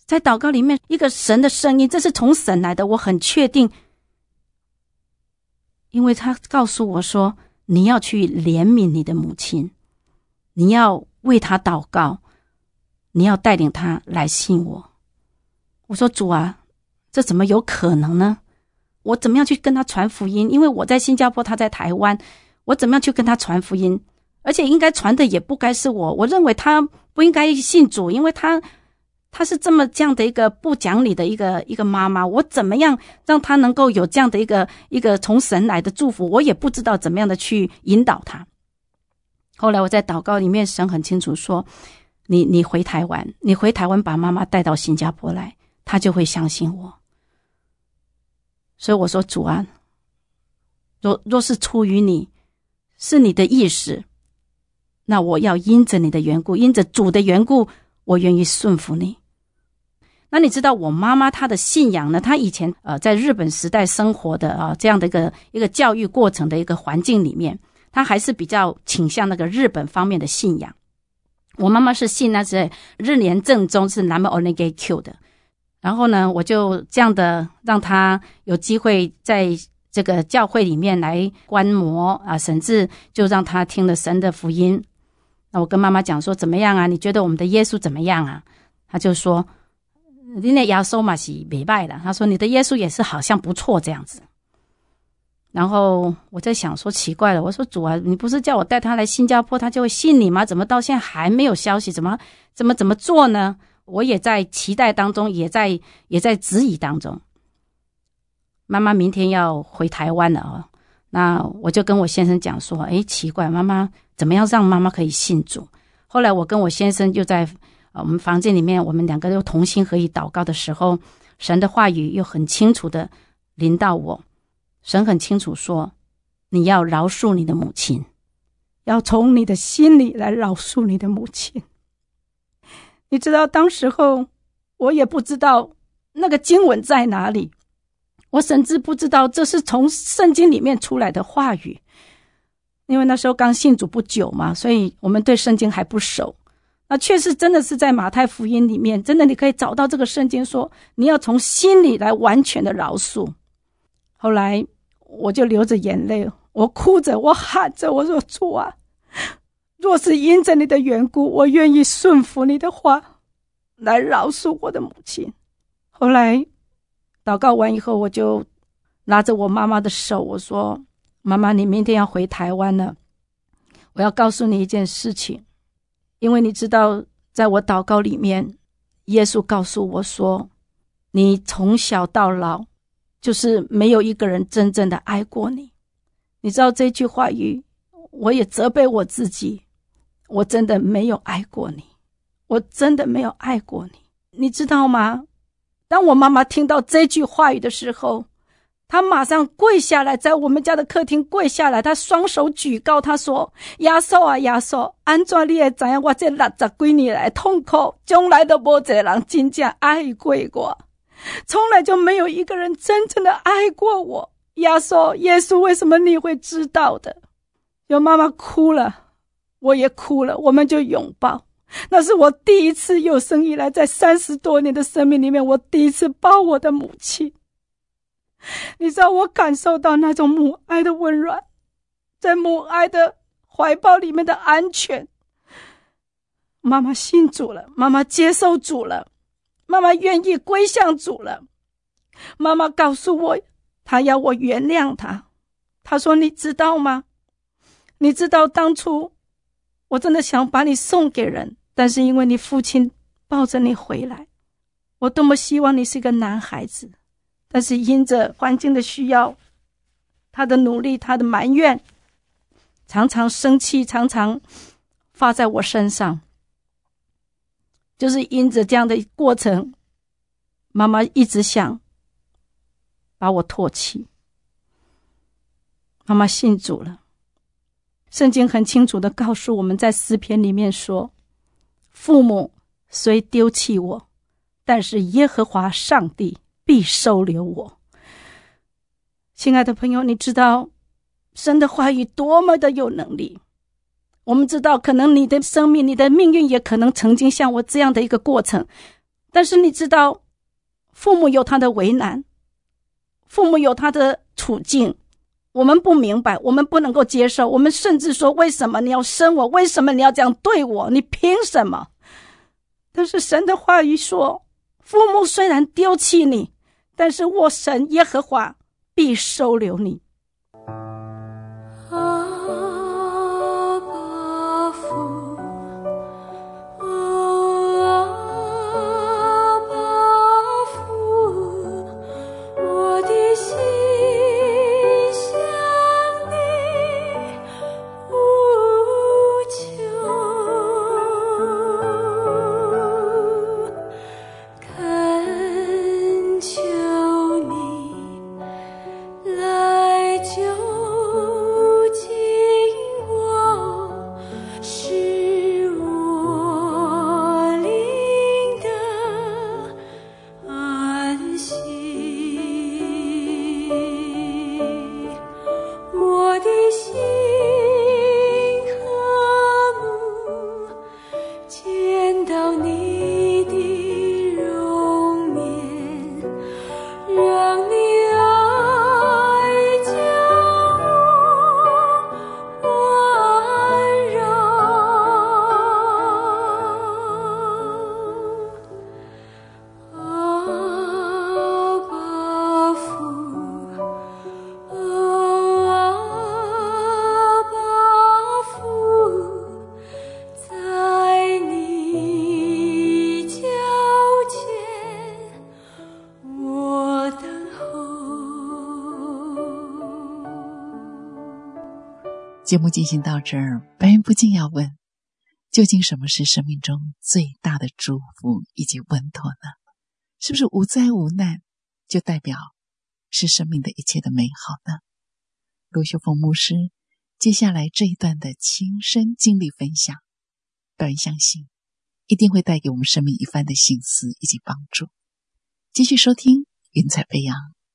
Speaker 4: 在祷告里面一个神的声音，这是从神来的，我很确定，因为他告诉我说，你要去怜悯你的母亲，你要为她祷告，你要带领她来信我。我说主啊，这怎么有可能呢？我怎么样去跟她传福音？因为我在新加坡，她在台湾，我怎么样去跟她传福音？而且应该传的也不该是我，我认为她不应该信主，因为她她是这么这样的一个不讲理的一个一个妈妈，我怎么样让她能够有这样的一个一个从神来的祝福，我也不知道怎么样的去引导她。后来我在祷告里面，神很清楚说，你你回台湾，你回台湾把妈妈带到新加坡来，她就会相信我。所以我说主啊，若若是出于你，是你的意识，那我要因着你的缘故，因着主的缘故，我愿意顺服你。那你知道我妈妈她的信仰呢，她以前呃在日本时代生活的啊、呃、这样的一个一个教育过程的一个环境里面，她还是比较倾向那个日本方面的信仰。我妈妈是信那是日莲正宗，是南无 Onege Q 的。然后呢，我就这样的让她有机会在这个教会里面来观摩啊，甚至就让她听了神的福音。那我跟妈妈讲说，怎么样啊？你觉得我们的耶稣怎么样啊？她就说，你的耶稣嘛是不错的。她说你的耶稣也是好像不错这样子。然后我在想说，奇怪了，我说主啊，你不是叫我带他来新加坡他就会信你吗？怎么到现在还没有消息？怎么怎么怎么做呢？我也在期待当中，也在也在质疑当中。妈妈明天要回台湾了哦，那我就跟我先生讲说，诶，奇怪，妈妈怎么样让妈妈可以信主？后来我跟我先生就在、呃、我们房间里面，我们两个又同心合意祷告的时候，神的话语又很清楚的临到我。神很清楚说，你要饶恕你的母亲，要从你的心里来饶恕你的母亲。你知道当时候我也不知道那个经文在哪里，我甚至不知道这是从圣经里面出来的话语，因为那时候刚信主不久嘛，所以我们对圣经还不熟。那确实真的是在马太福音里面，真的你可以找到这个圣经说，你要从心里来完全的饶恕。后来我就流着眼泪，我哭着，我喊着，我说主啊，若是因着你的缘故，我愿意顺服你的话，来饶恕我的母亲。后来祷告完以后，我就拿着我妈妈的手，我说，妈妈，你明天要回台湾了，我要告诉你一件事情。因为你知道，在我祷告里面，耶稣告诉我说，你从小到老就是没有一个人真正的爱过你。你知道这句话语，我也责备我自己，我真的没有爱过你，我真的没有爱过你。你知道吗？当我妈妈听到这句话语的时候，她马上跪下来，在我们家的客厅跪下来，她双手举高，她说，耶稣啊耶稣，安怎你会知道我这六十几年来痛苦，从来都没一个人真正爱过我，从来就没有一个人真正的爱过我。耶稣，耶稣，为什么你会知道的？有妈妈哭了，我也哭了，我们就拥抱。那是我第一次有生以来，在三十多年的生命里面，我第一次抱我的母亲。你知道，我感受到那种母爱的温暖，在母爱的怀抱里面的安全。妈妈信主了，妈妈接受主了，妈妈愿意归向主了。妈妈告诉我，她要我原谅她。她说，你知道吗？你知道当初我真的想把你送给人，但是因为你父亲抱着你回来，我多么希望你是个男孩子，但是因着环境的需要，他的努力，他的埋怨，常常生气，常常发在我身上。就是因着这样的过程，妈妈一直想把我唾弃。妈妈信主了。圣经很清楚地告诉我们，在诗篇里面说，父母虽丢弃我，但是耶和华上帝必收留我。亲爱的朋友，你知道神的话语多么的有能力。我们知道可能你的生命，你的命运也可能曾经像我这样的一个过程， 但是你知道，父母有他的为难，父母有他的处境，我们不明白，我们不能够接受，我们甚至说，为什么你要生我？为什么你要这样对我？你凭什么？但是神的话语说，父母虽然丢弃你，但是我神耶和华必收留你。
Speaker 3: 节目进行到这儿，白人不禁要问，究竟什么是生命中最大的祝福以及稳妥呢？是不是无灾无难就代表是生命的一切的美好呢？罗秀凤牧师接下来这一段的亲身经历分享，白人相信一定会带给我们生命一番的省思以及帮助。继续收听云彩飞扬。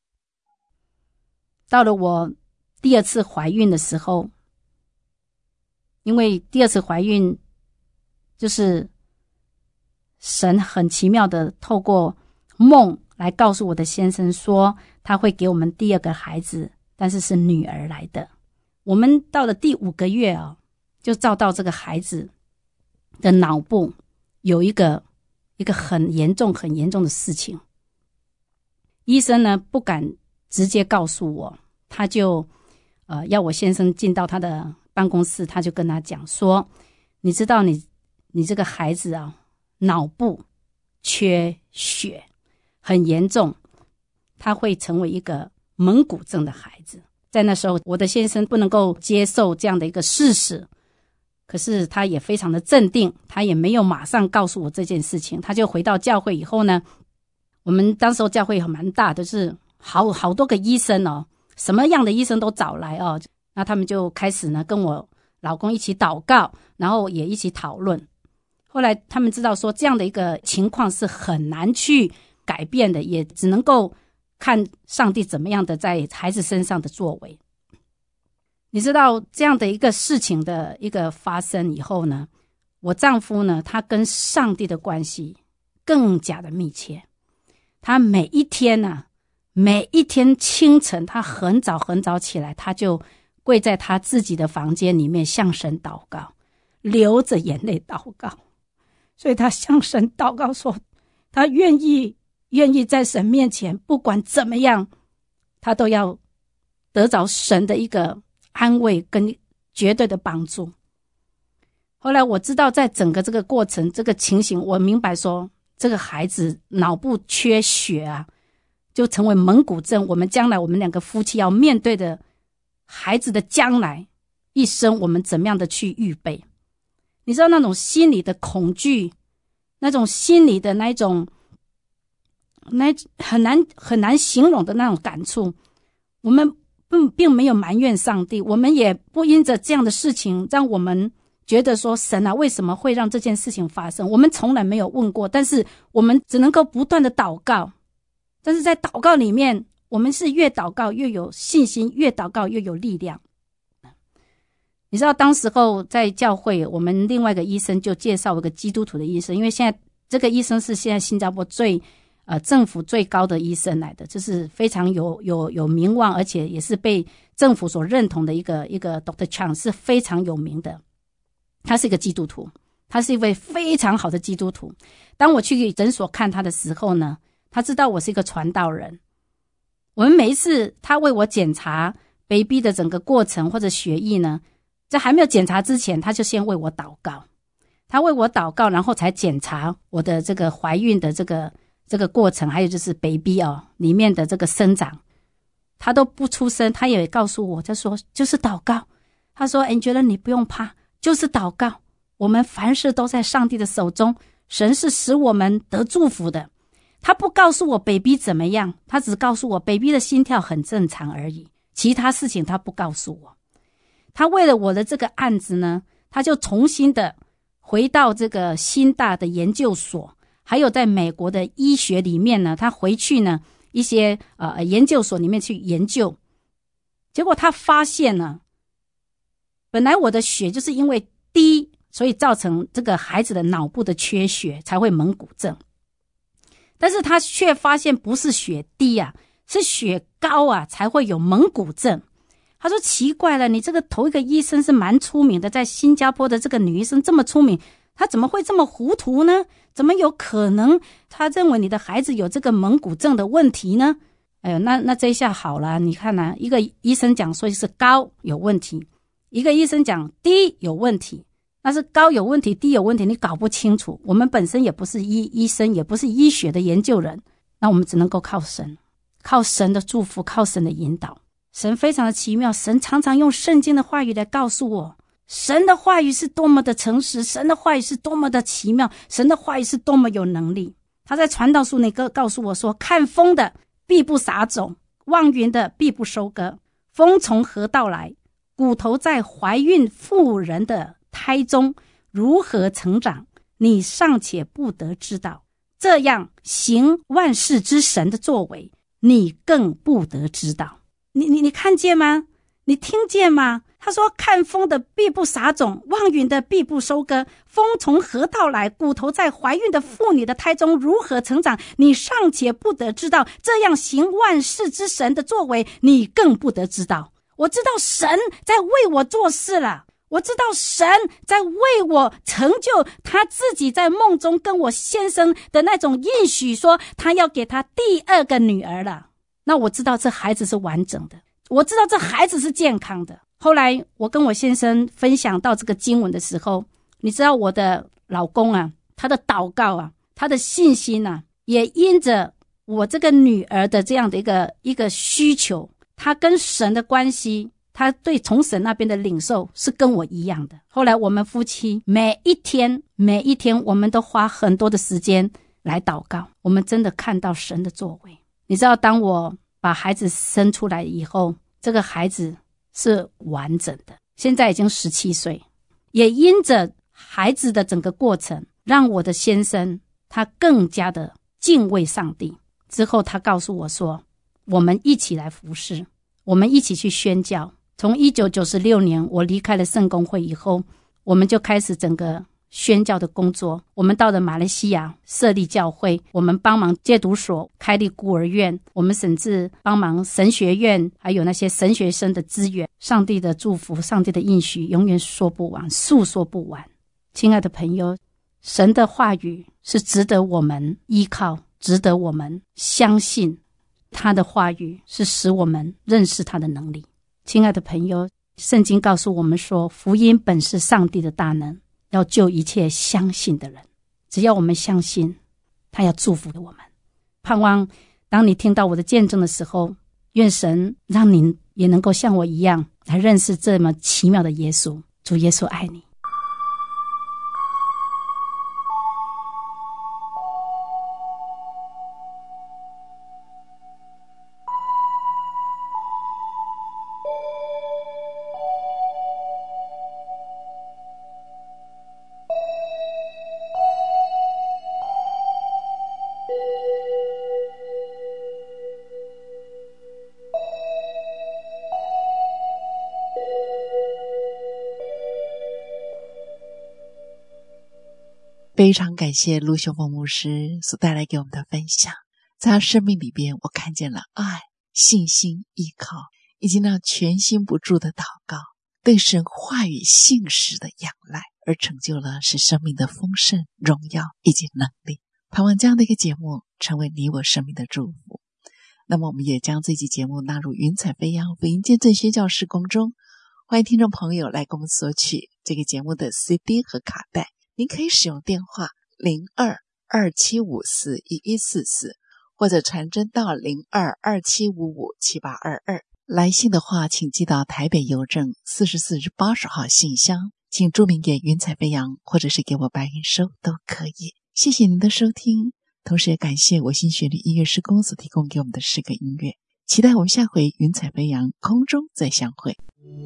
Speaker 4: 到了我第二次怀孕的时候，因为第二次怀孕就是神很奇妙的透过梦来告诉我的先生说，他会给我们第二个孩子，但是是女儿来的。我们到了第五个月啊，就照到这个孩子的脑部有一个一个很严重很严重的事情。医生呢不敢直接告诉我，他就呃要我先生进到他的办公室，他就跟他讲说，你知道你你这个孩子啊，脑部缺血很严重，他会成为一个蒙古症的孩子。在那时候我的先生不能够接受这样的一个事实，可是他也非常的镇定，他也没有马上告诉我这件事情。他就回到教会以后呢，我们当时候教会很蛮大的，就是好好多个医生哦，什么样的医生都找来哦。那他们就开始呢跟我老公一起祷告，然后也一起讨论。后来他们知道说这样的一个情况是很难去改变的，也只能够看上帝怎么样的在孩子身上的作为。你知道这样的一个事情的一个发生以后呢，我丈夫呢他跟上帝的关系更加的密切。他每一天啊，每一天清晨他很早很早起来，他就跪在他自己的房间里面向神祷告，流着眼泪祷告。所以他向神祷告说，他愿意愿意在神面前不管怎么样，他都要得着神的一个安慰跟绝对的帮助。后来我知道在整个这个过程这个情形，我明白说这个孩子脑部缺血啊，就成为蒙古症，我们将来我们两个夫妻要面对的孩子的将来一生，我们怎么样的去预备。你知道那种心理的恐惧，那种心理的那种那很难很难形容的那种感触，我们并并没有埋怨上帝，我们也不因着这样的事情让我们觉得说神啊为什么会让这件事情发生，我们从来没有问过，但是我们只能够不断的祷告。但是在祷告里面，我们是越祷告越有信心，越祷告越有力量。你知道当时候在教会，我们另外一个医生就介绍一个基督徒的医生，因为现在这个医生是现在新加坡最呃政府最高的医生来的，就是非常有有有名望，而且也是被政府所认同的一个一个 Doctor Chang 是非常有名的。他是一个基督徒，他是一位非常好的基督徒。当我去诊所看他的时候呢，他知道我是一个传道人。我们每一次他为我检查 baby 的整个过程或者血液呢，在还没有检查之前，他就先为我祷告。他为我祷告，然后才检查我的这个怀孕的这个这个过程，还有就是 baby 哦里面的这个生长。他都不出声，他也告诉我，他说就是祷告。他说 Angela 你不用怕，就是祷告。我们凡事都在上帝的手中，神是使我们得祝福的。他不告诉我 baby 怎么样，他只告诉我 baby 的心跳很正常而已，其他事情他不告诉我。他为了我的这个案子呢，他就重新的回到这个新大的研究所，还有在美国的医学里面呢，他回去呢一些呃研究所里面去研究。结果他发现呢，本来我的血就是因为低，所以造成这个孩子的脑部的缺血才会蒙古症。但是他却发现不是血低啊，是血高啊才会有蒙古症。他说奇怪了，你这个头一个医生是蛮出名的，在新加坡的这个女医生这么出名，他怎么会这么糊涂呢？怎么有可能他认为你的孩子有这个蒙古症的问题呢？哎呦，那那这一下好了，你看啊，一个医生讲说是高有问题，一个医生讲低有问题，那是高有问题低有问题，你搞不清楚。我们本身也不是医医生，也不是医学的研究人，那我们只能够靠神，靠神的祝福，靠神的引导。神非常的奇妙，神常常用圣经的话语来告诉我，神的话语是多么的诚实，神的话语是多么的奇妙，神的话语是多么有能力。他在传道书那个告诉我说，看风的必不撒种，望云的必不收割，风从何到来，骨头在怀孕妇人的胎中如何成长，你尚且不得知道，这样行万事之神的作为，你更不得知道。你你你看见吗？你听见吗？他说看风的必不撒种，望云的必不收割，风从何到来，骨头在怀孕的妇女的胎中如何成长，你尚且不得知道，这样行万事之神的作为，你更不得知道。我知道神在为我做事了，我知道神在为我成就他自己在梦中跟我先生的那种应许，说他要给他第二个女儿了。那我知道这孩子是完整的，我知道这孩子是健康的。后来我跟我先生分享到这个经文的时候，你知道我的老公啊，他的祷告啊，他的信心啊，也因着我这个女儿的这样的一个一个需求，他跟神的关系，他对从神那边的领受是跟我一样的。后来我们夫妻每一天每一天我们都花很多的时间来祷告，我们真的看到神的作为。你知道当我把孩子生出来以后，这个孩子是完整的，现在已经十七岁。也因着孩子的整个过程，让我的先生他更加的敬畏上帝。之后他告诉我说，我们一起来服侍，我们一起去宣教。从一九九六年我离开了圣公会以后，我们就开始整个宣教的工作。我们到了马来西亚设立教会，我们帮忙戒毒所，开立孤儿院，我们甚至帮忙神学院，还有那些神学生的资源。上帝的祝福，上帝的应许永远说不完，诉说不完。亲爱的朋友，神的话语是值得我们依靠，值得我们相信。他的话语是使我们认识他的能力。亲爱的朋友，圣经告诉我们说，福音本是上帝的大能，要救一切相信的人。只要我们相信，他要祝福我们。盼望当你听到我的见证的时候，愿神让你也能够像我一样来认识这么奇妙的耶稣。主耶稣爱你。
Speaker 3: 非常感谢陆秀凤牧师所带来给我们的分享，在他生命里边，我看见了爱、信心、依靠，以及那全心不住的祷告，对神话语信实的仰赖，而成就了使生命的丰盛、荣耀以及能力。盼望这样的一个节目成为你我生命的祝福。那么我们也将这期节目纳入云彩飞扬福音见证宣教事工中，欢迎听众朋友来跟我们索取这个节目的 C D 和卡带。您可以使用电话零二二七五四一一四四，或者传真到零二二七五五七八二二。来信的话，请寄到台北邮政四十四至八十号信箱，请注明给云彩飞扬，或者是给我白云收都可以。谢谢您的收听，同时也感谢我心旋律音乐诗工所提供给我们的诗歌音乐。期待我们下回云彩飞扬空中再相会。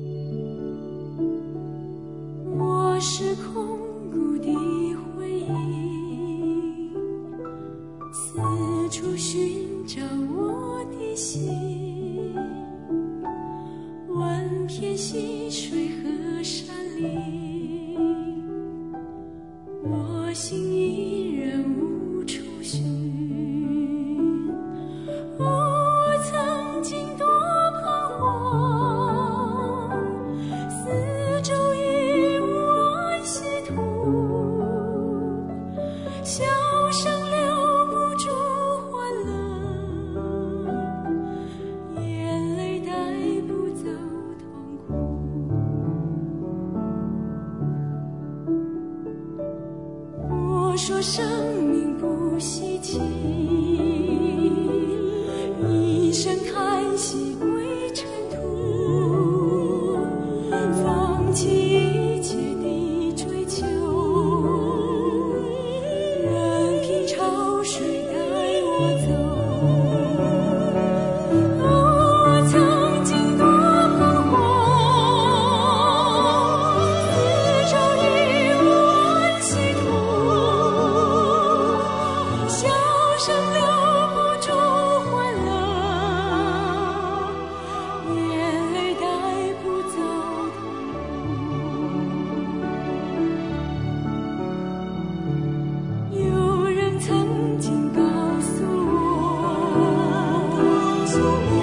Speaker 5: 我是空谷的回忆，四处寻找我的心，万片溪水和山林，我心依然无处寻。我曾经多彷徨，四周已无安息土，笑声留不住欢乐，眼泪带不走痛苦。我说生命不稀奇，一声叹息归尘土，放弃一切的追求，任凭潮水带我走。我曾经多彷徨，四周已无安息土，笑声留不住欢乐，眼泪带不走痛苦。有人曾经告诉我，